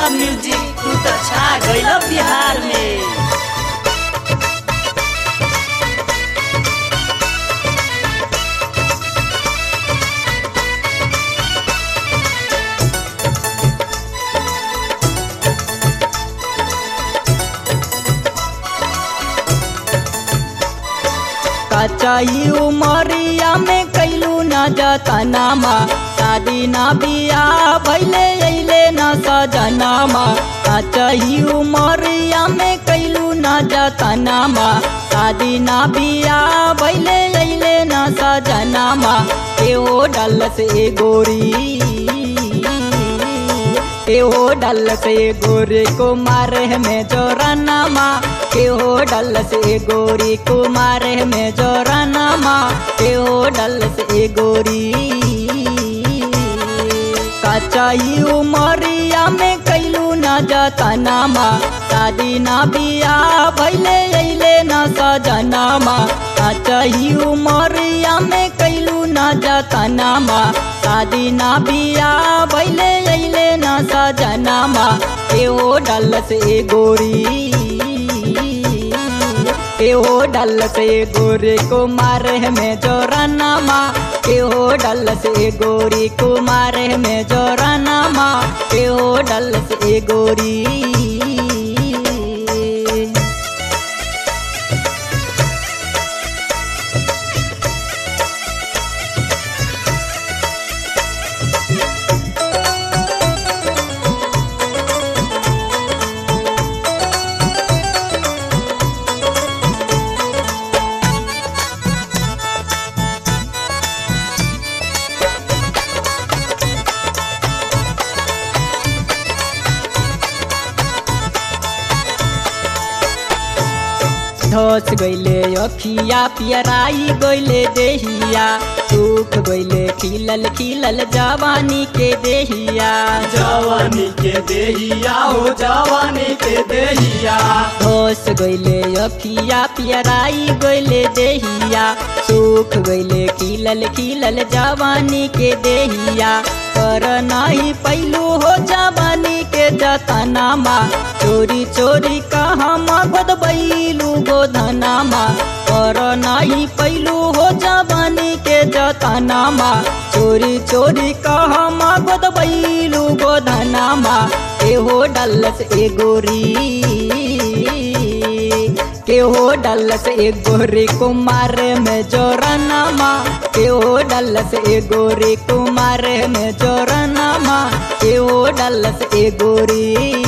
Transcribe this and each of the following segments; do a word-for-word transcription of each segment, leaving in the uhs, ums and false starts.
Music तू तो छा गइल बिहार में। कचाई उमरिया में कैलू न जतनामा शादी ना बिया भैले अइले न सजनामा। कचाई उमरिया में कैलू न जतनामा शादी ना बिया भैले अइले न सजनामा। एहो डल से गोरी एहो डल से गोरी को मारे में जोरनामा। एहो डल से गोरी को मारे में जोरनामा। एहो डल से गोरी कचाई उमरिया में कैलू न जतनामा शादी ना बिया भैले अइले न सजनामा। कचाई उमरिया में कैलू न जतनामा शादी ना बिया भैले अइले न सजनामा। एहो डल से गोरी एहो डल से गोरी को मारे में जोरनामा। एहो डल से गोरी को मारे में जोरनामा। एहो डल से गोरी धस गइले अखिया पियराई गइले देहिया सूख गइले खिलल खिलल जवानी के देहिया। जवानी के देहिया हो जवानी के देहिया। धस गइले अखिया पियराई गइले देहिया सूख गइले खिलल खिलल जवानी के देहिया। कर नाही पैलू हो जवानी के जतनामा चोरी चोरी कहाँ मगध बैलू गोधनामा। कर नाही पैलू हो जवानी के जतनामा चोरी चोरी कहाँ मगध बैलू गोधनामा। एहो डल से गोरी केहो डल से गोरी कुमार में जोरनामा। केहो डल से गोरी कुमार में जोरनामा। केहो डल से गोरी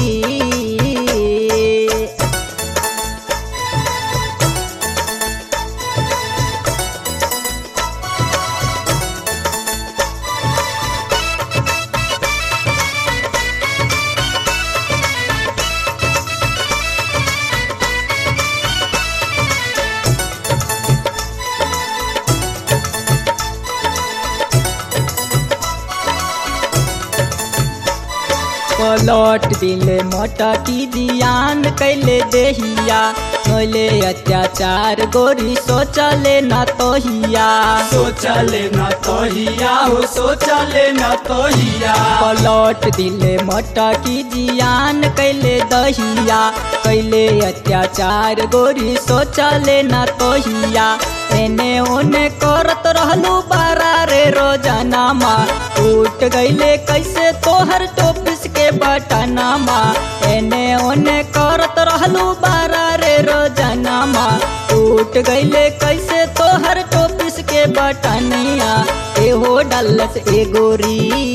पलट दिले मटकी जियान कैले देहिया कैले अत्याचार गोरी सोचले न तोहिया। सोचले न तोहिया हो सोचले न तोहिया। पलट दिले मटकी जियान कैले दहिया कैले अत्याचार गोरी सोचले न तोहिया। एने ओने करत रहलू बारा रे रोजनामा टूट गइले कैसे तोहर टोपिस के बटनामा। एने ओने करत रहलू बारा रे रोजनामा टूट गइले कैसे तोहर टोपिस के बटनिया। एहो डल से गोरी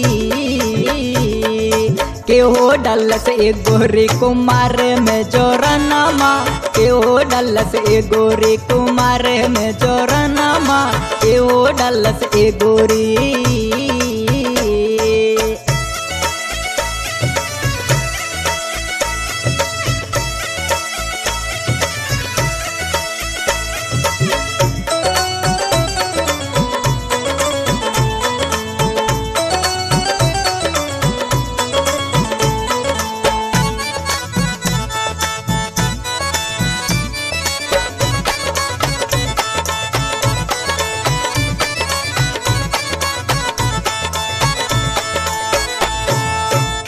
केहो डल से गोरी कुमार में जोरनामा। केहो डल से गोरी कुमार में जोरनामा। केहो डल से गोरी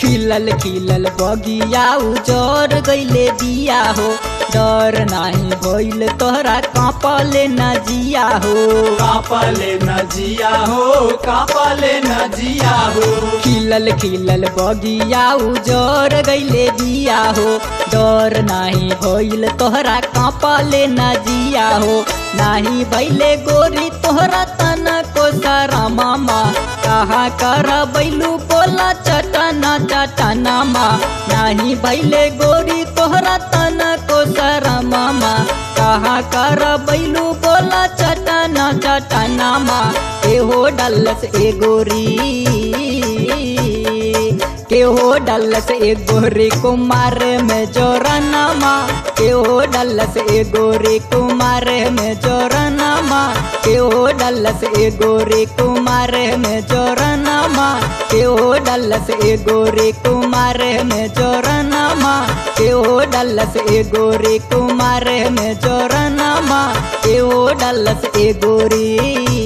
खिलल खिलल बगिया उजर गईले दिया हो डर नाही भइल तोहरा कांपले न जिया हो कापले न जिया हो कापले न जिया हो खिलल खिलल बगिया उजर गईले दिया हो डर नाही भइल तोहरा कांपले न जिया हो नाही भइले गोरी तोहरा तना को सारा मामा कहा कर बैलू बोला चटना चटना मा नाही भइले गोरी तोहरा तना को सारा मामा कहा कर बैलू बोला चटना चटना मा एहो डलस ए गोरी केहो डलस ए गोरी कुमार में जोरनमा केहो डलस ए गोरी कुमार में जोरनमा केहो डलस ए गोरी कुमार में जोरनमा केहो डलस ए गोरी कुमार में जोरनमा केहो डलस ए गोरी कुमार में जोरनमा केहो डलस ए गोरी।